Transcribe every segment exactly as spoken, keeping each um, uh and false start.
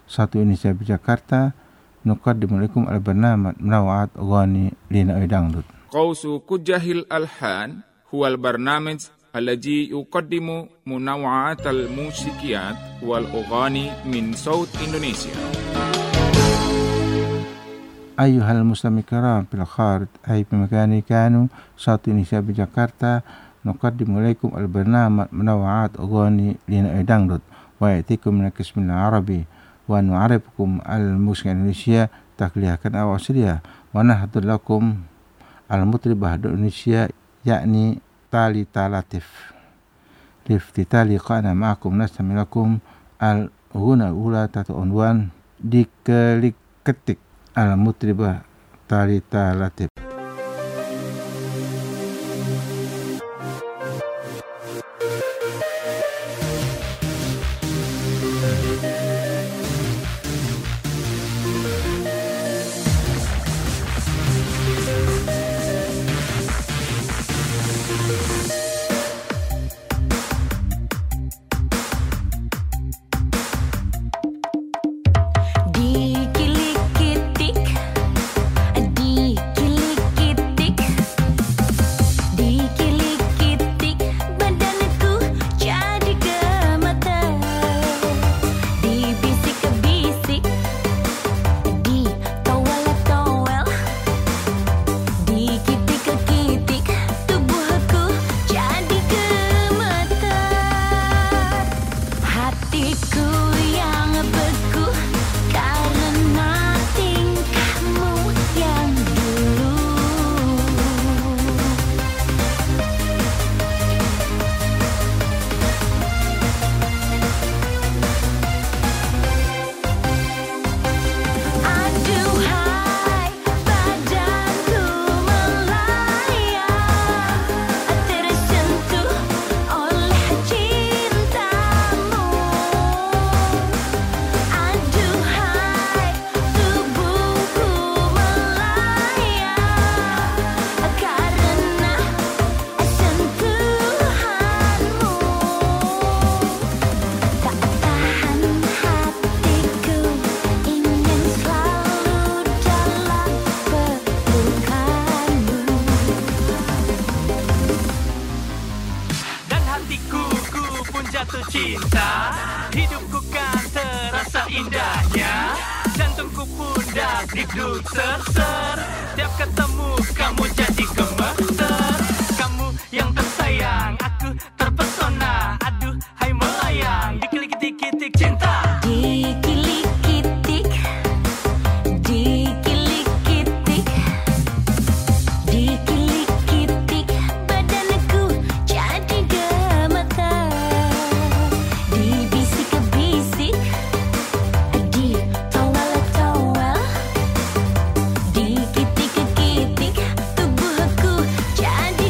satu Indonesia Jakarta. Nuqaddimu lakum al-barnamij Munawwa'at Aghani Lina Dangdut. Qausu Kujahil Alhan huwal barnamij alladhi yuqaddimu munawwa'at al-musikiyat wal aghani min saut Indonesia. Ayyuhal muslimin kiram fil kharit ay bimakani kanu satu Indonesia Jakarta. Nuqaddimu lakum al-barnamij Munawwa'at Aghani Lina Dangdut wa ya'tikum min al-qismil arabi wa nu'arifukum al-musik Indonesia taklihakan awasiliya wa nahdur lakum al-mutribah Indonesia yakni Talita Latif. Liftitali qana ma'akum nastamilakum al-ghuna ula tatu unwan dikelik ketik al-mutribah Talita Latif. Cinta, hidupku kan terasa indahnya. Jantungku pun dah dikduk ser-ser. Tiap ketemu kamu jadi gemeter. Kamu yang tersayang, aku terpesona. Aduh, hai melayang, dikilik-kitik cinta. Dikilik-kitik, dikilik-kitik, dikilik-kitik, badanku jadi gemeter. Dibisik-bisik, ditowel-towel, dikitik-kitik, tubuhku jadi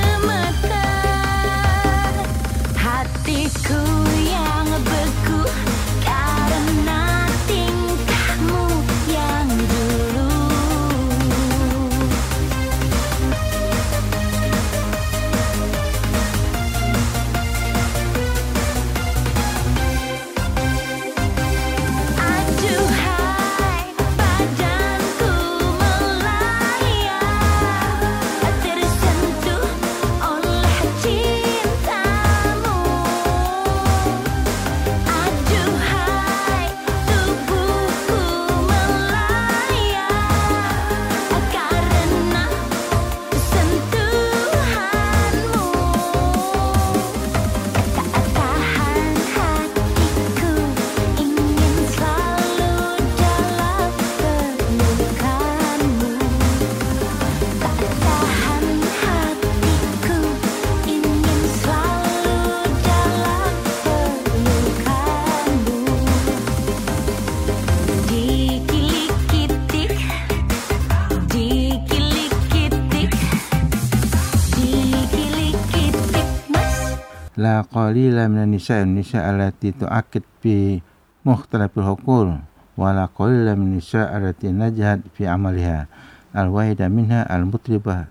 gemeter. Hatiku yang beku karena tingkahmu yang dulu. Aduhai, badanku melayang, tersentuh oleh cintamu. Aduhai, tubuhku melayang karena sentuhanmu. Tak tahan hatiku ingin selalu dalam pelukanmu. Tak tahan hatiku ingin selalu dalam pelukanmu. Dikilik-kitik, dikilik-kitik, dikilik-kitik, mas. La qalila minan nisa nisa allati tu'akkid fi mukhtalafil huqul wa la qalila min nisa allati najhat fi amaliha. Al-wahida minha al-mutribah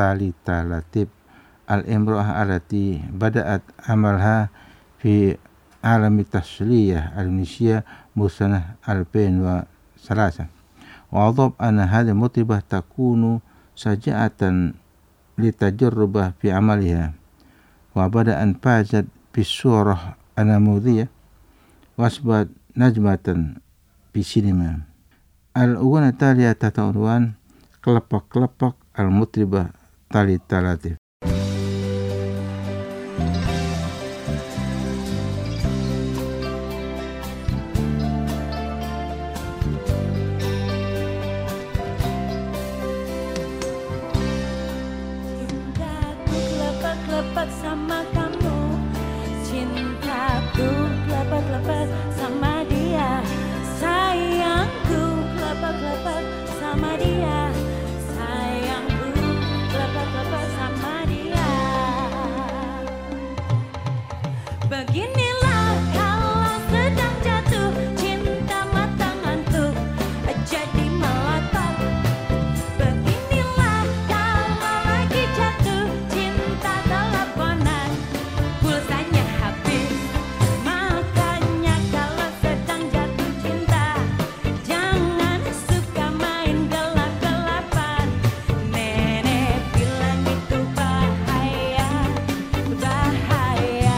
Talita Latif al-imra'ah allati bada'at amalha fi عالم التسلية الإندونيسية سنة ألفين وثلاثة. وأضاف أن هذه المطربة تكون شجاعة للتجربة في عملها، وبعد أن فازت بالصورة النموذجية وأصبحت نجمة في السينما. الأغنية التالية تحت عنوان Kelepak-Kelepak المطربة Thalita Latif. Cintaku kelepak-kelepak sama kamu, cintaku kelepak-kelepak sama dia, sayangku kelepak-kelepak sama dia, sayangku kelepak-kelepak sama dia. Beginilah kalau sedang jatuh cinta mata ngantuk jadi melotot. Beginilah kalau lagi jatuh cinta teleponan pulsanya habis. Makanya kalau sedang jatuh cinta jangan suka main gelap-gelapan. Nenek bilang itu bahaya, bahaya.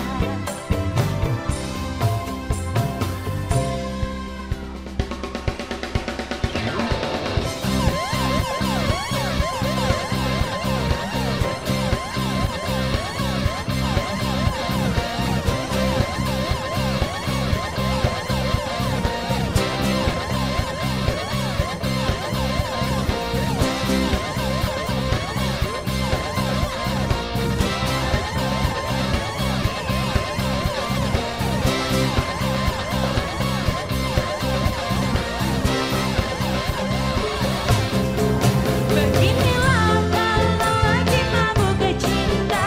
Beginilah kalau lagi mabuk cinta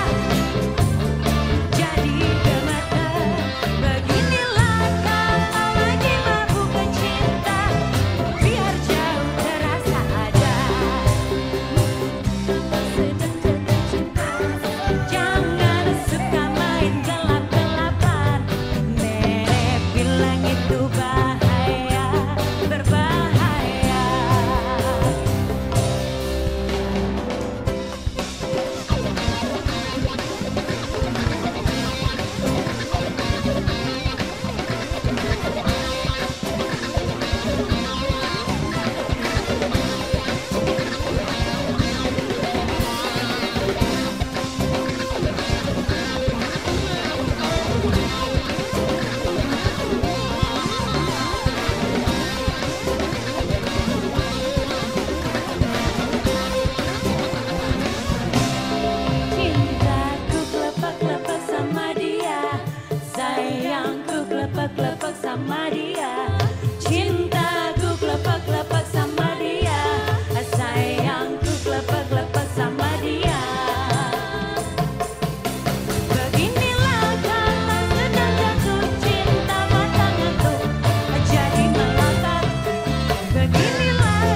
jadi gemeter. Beginilah kalau lagi mabuk cinta biar jauh terasa ada. Sedang jatuh cinta jangan suka main gelap-gelapan. Nenek bilang itu bahaya, berbahaya. Cintaku kelepak-kelepak sama dia, sayangku kelepak-kelepak sama dia. Cintaku kelepak-kelepak sama dia, sayangku kelepak-kelepak sama dia. Beginilah kalau sedang jatuh cinta mata ngantuk jadi melotot. Beginilah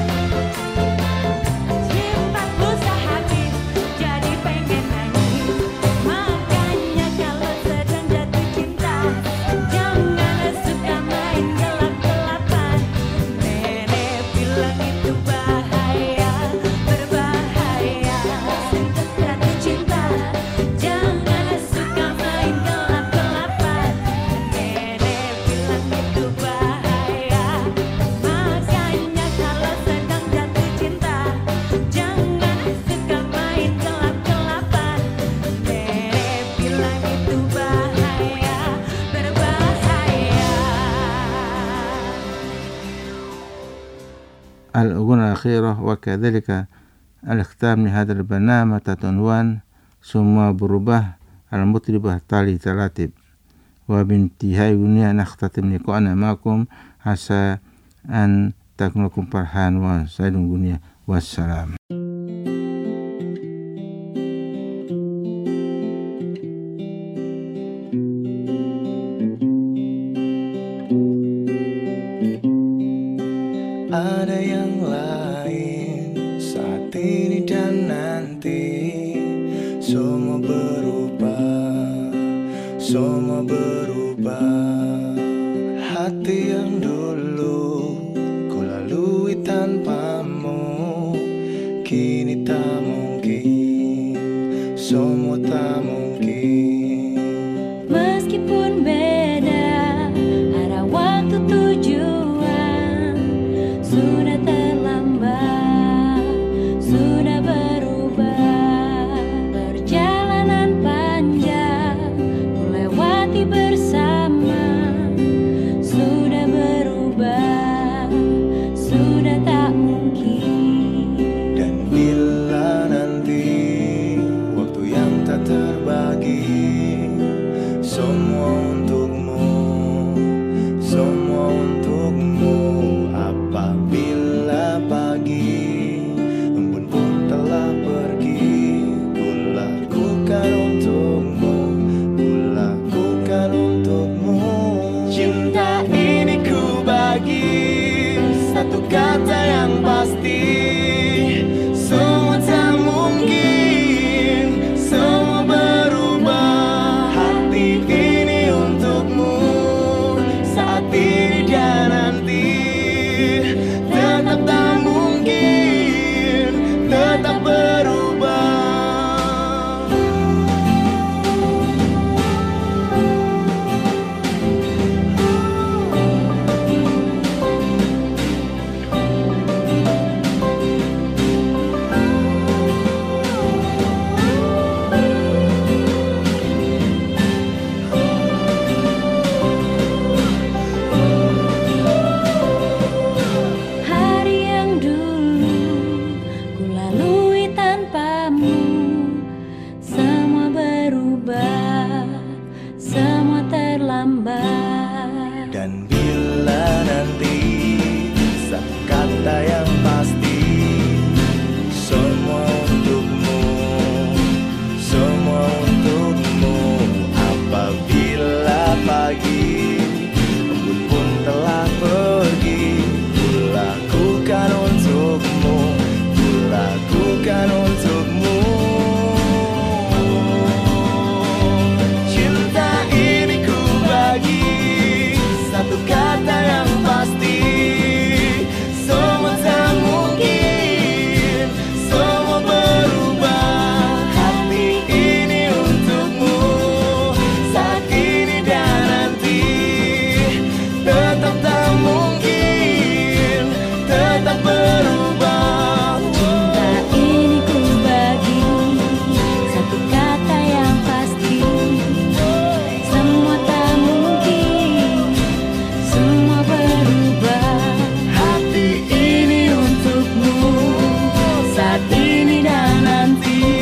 cinta pulsa habis jadi pengen nangis. Makanya kalau sedang jatuh cinta jangan suka main gelap-gelapan. Nenek bilang itu bahaya, berbahaya. Jatuh cinta jangan suka main gelap-gelapan. Nenek bilang itu bahaya. Makanya kalau sedang jatuh cinta jangan suka main gelap-gelapan. Nenek bilang itu bahaya, berbahaya. الأغنية الأخيرة وكذلك الختام لهذا البرنامج تحت عنوان Semua Berubah المطربة Thalita Latif. وبانتهاء الأغنية نختتم لقاءنا معكم عسى أن تكون لكم فرحان وسعيد الأغنية والسلام. Ada yang lain saat ini dan nanti, semua berubah, semua berubah. satu kata yang pasti. Semua tak mungkin, semua berubah. Hati ini untukmu, saat ini dan nanti. Tetap tak mungkin, tetap berubah. Hari yang dulu ku lalui tanpamu, semua berubah, semua terlambat. Dan bila nanti satu kata yang pasti, semua untukmu, semua untukmu. Apabila pagi embun pun telah pergi, ku lakukan untukmu, ku lakukan untukmu. Cinta ini ku bagi, satu kata yang pasti. Semua tak mungkin, semua berubah. Hati ini untukmu, saat ini dan nanti. Tetap tak mungkin, tetap berubah. Cinta ini ku bagi, satu kata yang pasti. Semua tak mungkin, semua berubah. Hati ini untukmu, saat ini dan nanti.